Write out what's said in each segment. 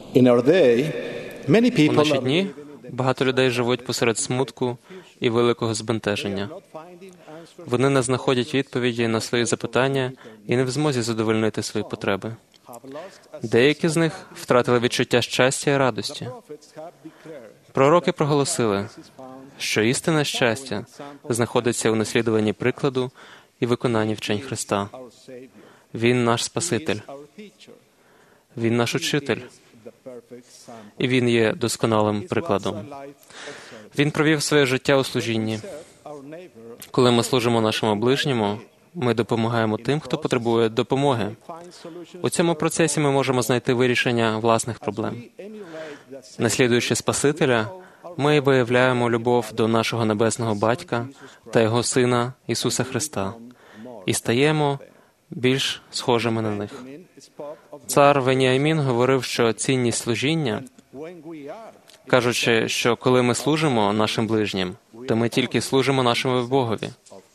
In our day, many У people наші are дні багато людей живуть посеред смутку і великого збентеження. Вони не знаходять відповіді на свої запитання і не в змозі задовольнити свої потреби. Деякі з них втратили відчуття щастя і радості. Пророки проголосили, що істинне щастя знаходиться у наслідуванні прикладу і виконанні вчень Христа. Він наш Спаситель. Він наш Учитель. І Він є досконалим прикладом. Він провів своє життя у служінні. Коли ми служимо нашому ближньому, ми допомагаємо тим, хто потребує допомоги. У цьому процесі ми можемо знайти вирішення власних проблем. Наслідуючи Спасителя, ми виявляємо любов до нашого Небесного Батька та Його Сина Ісуса Христа і стаємо більш схожими на них. Цар Веніамін говорив, що цінність служіння, кажучи, що коли ми служимо нашим ближнім, то ми тільки служимо нашому Богові.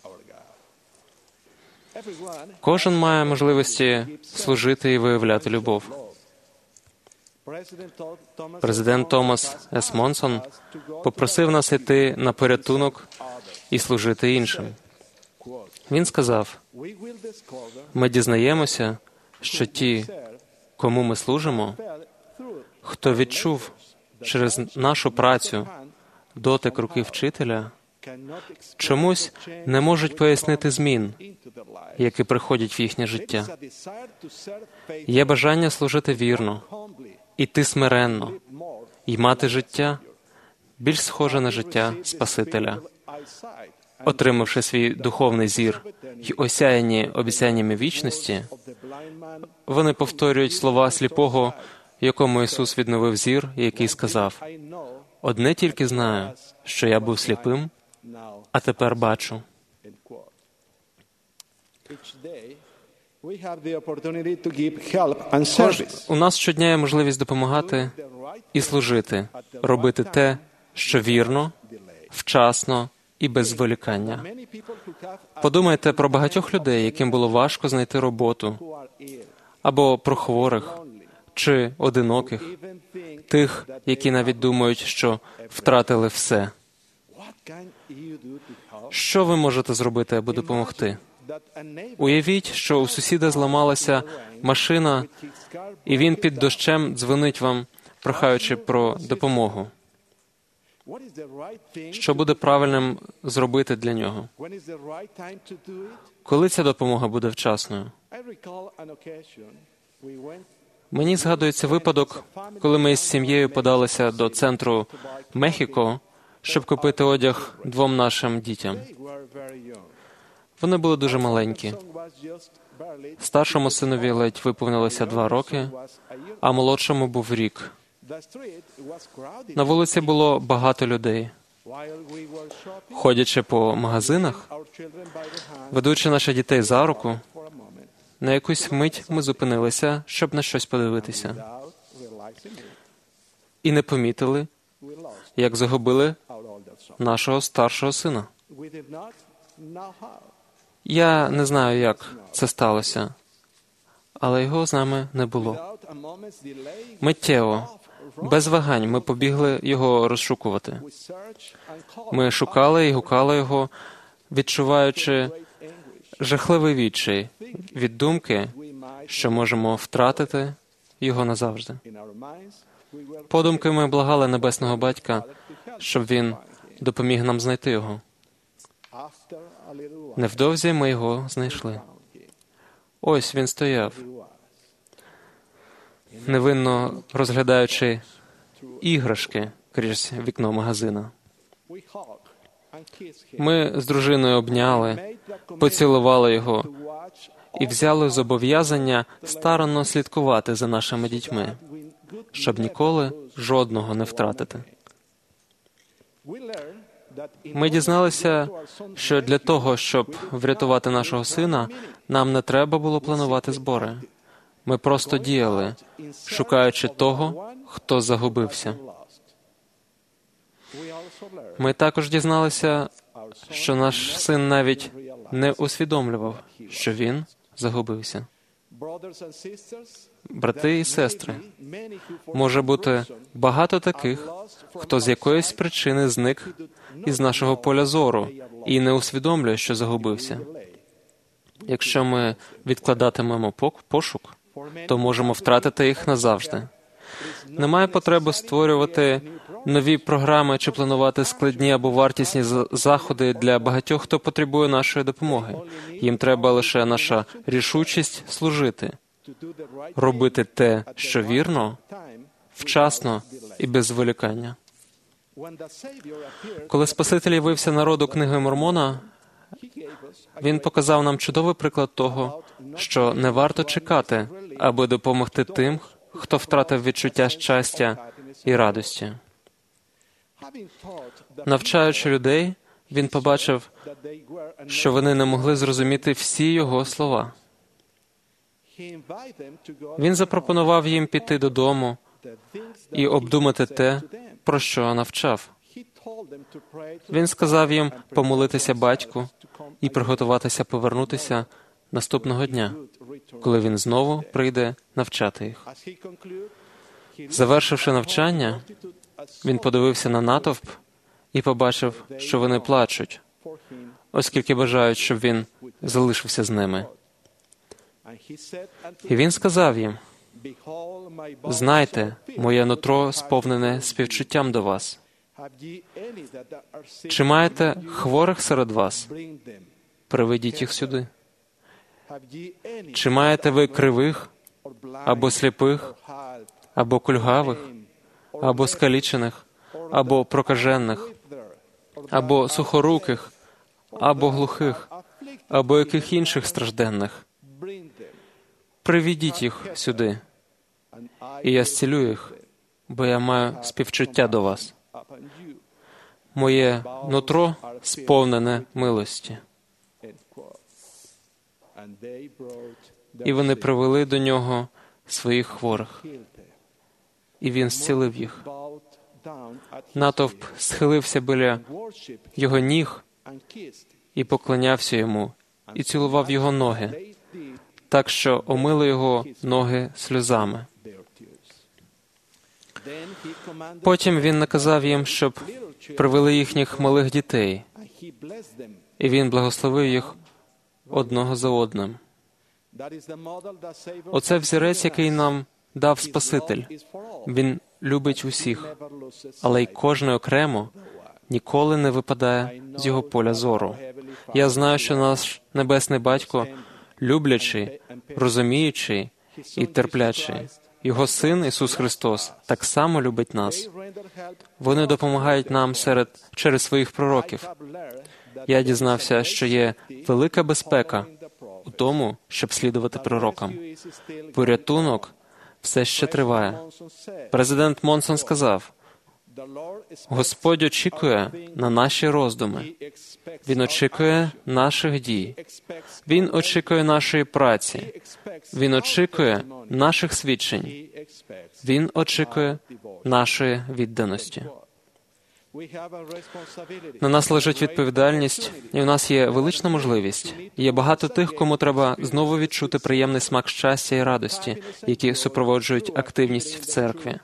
Кожен має можливості служити і виявляти любов. Президент Томас С. Монсон попросив нас йти на порятунок і служити іншим. Він сказав, ми дізнаємося, що ті, кому ми служимо, хто відчув через нашу працю дотик руки вчителя, чомусь не можуть пояснити змін, які приходять в їхнє життя. Є бажання служити вірно, іти смиренно і мати життя більш схоже на життя Спасителя. Отримавши свій духовний зір й осяяні обіцяннями вічності, вони повторюють слова сліпого, якому Ісус відновив зір, який сказав, «Одне тільки знаю, що я був сліпим, а тепер бачу». У нас щодня є можливість допомагати і служити, робити те, що вірно, вчасно і без зволікання. Подумайте про багатьох людей, яким було важко знайти роботу, або про хворих чи одиноких, тих, які навіть думають, що втратили все. Що ви можете зробити, аби допомогти? Уявіть, що у сусіда зламалася машина, і він під дощем дзвонить вам, прохаючи про допомогу. Що буде правильним зробити для нього? Коли ця допомога буде вчасною? Мені згадується випадок, коли ми з сім'єю подалися до центру Мехіко, щоб купити одяг двом нашим дітям. Вони були дуже маленькі. Старшому синові ледь виповнилося 2 роки, а молодшому був рік. На вулиці було багато людей. Ходячи по магазинах, ведучи наших дітей за руку, на якусь мить ми зупинилися, щоб на щось подивитися. І не помітили, як загубили нашого старшого сина. Я не знаю, як це сталося, але його з нами не було. Миттєво, без вагань, ми побігли його розшукувати. Ми шукали і гукали його, відчуваючи жахливий відчай від думки, що можемо втратити його назавжди. Подумки ми благали Небесного Батька, щоб він допоміг нам знайти його. Невдовзі ми його знайшли. Ось він стояв, невинно розглядаючи іграшки крізь вікно магазина. Ми з дружиною обняли, поцілували його і взяли зобов'язання старанно слідкувати за нашими дітьми, щоб ніколи жодного не втратити. Ми дізналися, що для того, щоб врятувати нашого сина, нам не треба було планувати збори. Ми просто діяли, шукаючи того, хто загубився. Ми також дізналися, що наш син навіть не усвідомлював, що він загубився. Брати і сестри, може бути багато таких, хто з якоїсь причини зник із нашого поля зору і не усвідомлює, що загубився. Якщо ми відкладатимемо пошук, то можемо втратити їх назавжди. Немає потреби створювати нові програми чи планувати складні або вартісні заходи для багатьох, хто потребує нашої допомоги. Їм треба лише наша рішучість служити, робити те, що вірно, вчасно і без зволікання. Коли Спаситель явився народу книги Мормона, він показав нам чудовий приклад того, що не варто чекати, аби допомогти тим, хто втратив відчуття щастя і радості. Навчаючи людей, він побачив, що вони не могли зрозуміти всі його слова. Він запропонував їм піти додому і обдумати те, про що навчав. Він сказав їм помолитися батьку і приготуватися повернутися наступного дня, коли він знову прийде навчати їх. Завершивши навчання, він подивився на натовп і побачив, що вони плачуть, оскільки бажають, щоб він залишився з ними. І він сказав їм: «Знайте, моє нутро сповнене співчуттям до вас. Чи маєте хворих серед вас? Приведіть їх сюди. Чи маєте ви кривих, або сліпих, або кульгавих, або скалічених, або прокажених, або сухоруких, або глухих, або яких інших стражденних? Приведіть їх сюди, і я зцілю їх, бо я маю співчуття до вас. Моє нутро сповнене милості». І вони привели до нього своїх хворих, і він зцілив їх. Натовп схилився біля його ніг і поклонявся йому, і цілував його ноги, так що омили його ноги сльозами. Потім він наказав їм, щоб привели їхніх малих дітей, і він благословив їх одного за одним. Оце взірець, який нам дав Спаситель. Він любить усіх, але й кожний окремо ніколи не випадає з його поля зору. Я знаю, що наш Небесний Батько люблячий, розуміючий і терплячий. Його Син Ісус Христос так само любить нас. Вони допомагають нам через своїх пророків. Я дізнався, що є велика безпека у тому, щоб слідувати пророкам. Порятунок все ще триває. Президент Монсон сказав: «Господь очікує на наші роздуми. Він очікує наших дій. Він очікує нашої праці. Він очікує наших свідчень. Він очікує нашої відданості». На нас лежить відповідальність, і у нас є велична можливість. Є багато тих, кому треба знову відчути приємний смак щастя і радості, які супроводжують активність в церкві.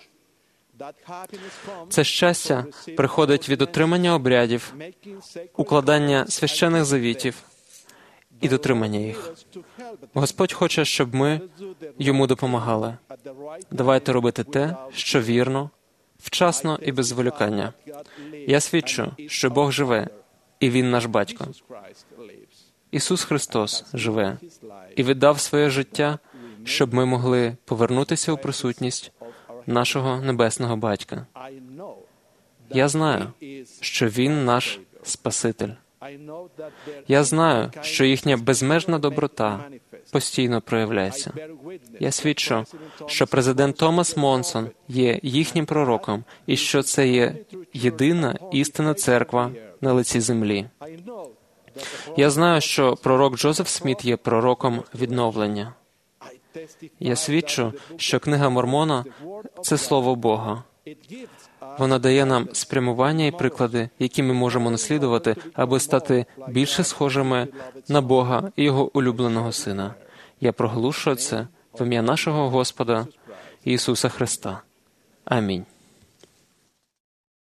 Це щастя приходить від отримання обрядів, укладання священних завітів і дотримання їх. Господь хоче, щоб ми йому допомагали. Давайте робити те, що вірно, вчасно і без зволікання. Я свідчу, що Бог живе, і Він наш Батько. Ісус Христос живе і віддав своє життя, щоб ми могли повернутися у присутність нашого Небесного Батька. Я знаю, що Він наш Спаситель. Я знаю, що їхня безмежна доброта постійно проявляється. Я свідчу, що президент Томас Монсон є їхнім пророком і що це є єдина істинна церква на лиці землі. Я знаю, що пророк Джозеф Сміт є пророком відновлення. Я свідчу, що книга Мормона – це Слово Бога. Вона дає нам спрямування і приклади, які ми можемо наслідувати, аби стати більше схожими на Бога і Його улюбленого Сина. Я проголошую це в ім'я нашого Господа Ісуса Христа. Амінь.